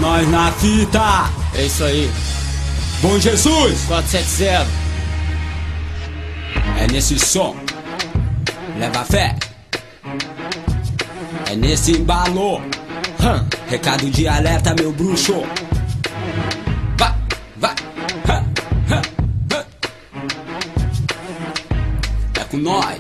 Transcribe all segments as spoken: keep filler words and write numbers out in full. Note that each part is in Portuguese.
nós na fita. É isso aí. Bom Jesus. quatro sete zero. É nesse som. Leva fé. É nesse embalo. Hum. Recado de alerta, meu bruxo. Vai, vai. Hum, hum, hum. É com nós.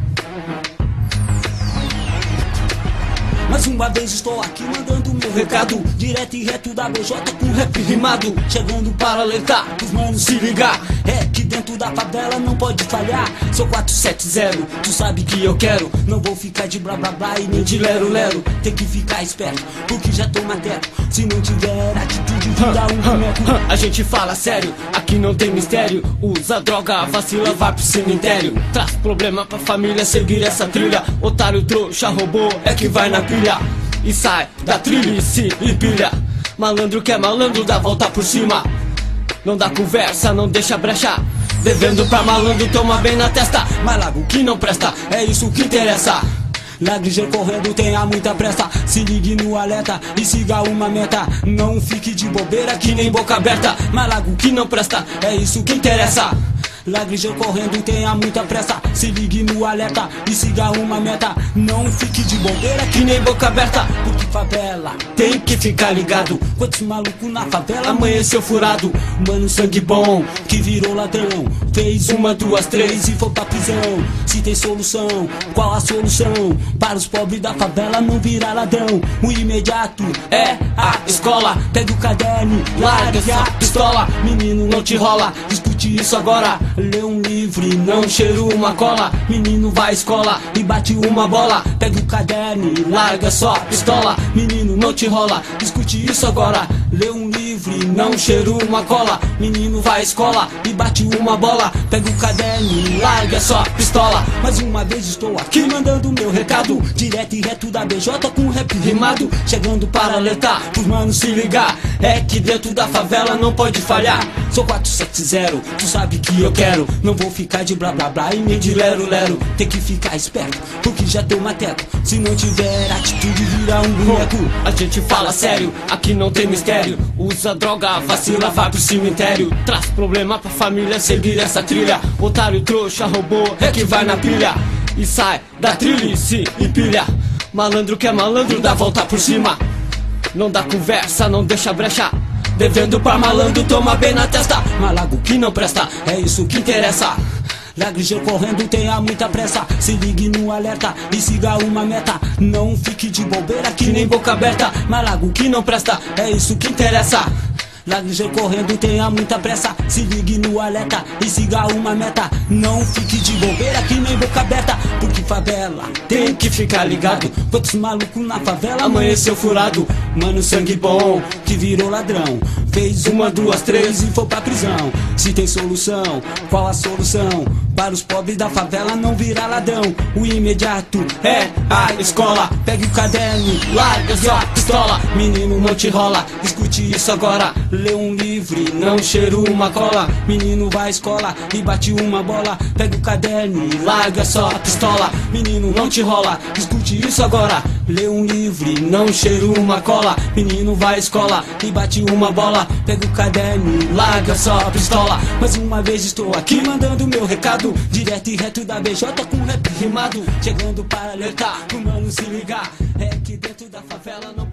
Mais uma vez estou aqui mandando meu recado, direto e reto da B J com rap rimado, chegando para alertar os manos se ligar. É que dentro da favela não pode falhar. Sou quatro sete zero, tu sabe que eu quero. Não vou ficar de blá blá blá e nem de lero lero. Tem que ficar esperto, porque já tô matério. Se não tiver atitude, vira um boneco. A gente fala sério, aqui não tem mistério. Usa droga, vacila, vai pro cemitério. Traz problema pra família seguir essa trilha. Otário, trouxa, robô, é que vai na pilha. E sai da trilha e se empilha. Malandro que é malandro, dá volta por cima. Não dá conversa, não deixa brecha. Devendo pra malandro, toma bem na testa. Mas larga o que não presta, é isso que interessa. Lagriger correndo, tenha muita pressa. Se ligue no alerta e siga uma meta. Não fique de bobeira que nem boca aberta. Mas larga o que não presta, é isso que interessa. Lagriger correndo, tenha muita pressa. Se ligue no alerta e siga uma meta. Não fique de bobeira que nem boca aberta. Porque favela tem que ficar ligado. Quantos malucos na favela amanheceu furado. Mano, sangue bom que virou ladrão. Fez uma, duas, três e foi pra prisão. Se tem solução, qual a solução? Para os pobres da favela não virar ladrão. O imediato é a escola. Pega o caderno, larga a pistola. Menino, não te rola, discute isso agora. Lê um livro e não cheira uma cola. Menino vai à escola e bate uma bola. Pega o caderno e larga só a pistola. Menino, não te rola, discute isso agora. Lê um livro e não cheira uma cola. Menino vai à escola e bate uma bola. Pega o caderno e larga só a pistola. Mais uma vez estou aqui mandando meu recado, direto e reto da B J com rap rimado. Chegando para alertar, pros manos se ligar. É que dentro da favela não pode falhar. Sou quatro sete zero, tu sabe que eu quero. Não vou ficar de blá blá blá e nem de lero lero. Tem que ficar esperto, porque já tô mateco. Se não tiver atitude, vira um boneco. A gente fala sério, aqui não tem mistério. Usa droga, vacila, vai pro cemitério. Traz problema pra família seguir essa trilha. Otário, trouxa, robô, é que vai na pilha. E sai da trilha e se empilha. Malandro que é malandro, dá volta por cima. Não dá conversa, não deixa brecha. Devendo pra malandro, toma bem na testa. Malago que não presta, é isso que interessa. Lagriger correndo, tenha muita pressa. Se ligue no alerta e siga uma meta. Não fique de bobeira que nem boca aberta. Malago que não presta, é isso que interessa. Lagriger correndo, tenha muita pressa. Se ligue no alerta e siga uma meta. Não fique de bobeira que nem boca aberta. Porque favela tem que ficar ligado. Quantos malucos na favela amanheceu furado. Mano, sangue bom que virou ladrão. Fez uma, duas, três e foi pra prisão. Se tem solução, qual a solução? Para os pobres da favela não virar ladrão. O imediato é a escola. Pegue o caderno, larga só a pistola. Menino, não te rola, escute isso agora. Lê um livro e não cheira uma cola. Menino vai à escola e bate uma bola. Pega o caderno e larga só a pistola. Menino, não te rola, escute isso agora. Lê um livro e não cheira uma cola. Menino vai à escola e bate uma bola. Pega o caderno e larga só a pistola. Mais uma vez estou aqui mandando meu recado, direto e reto da B J com rap rimado. Chegando para alertar, pro mano se ligar. É que dentro da favela não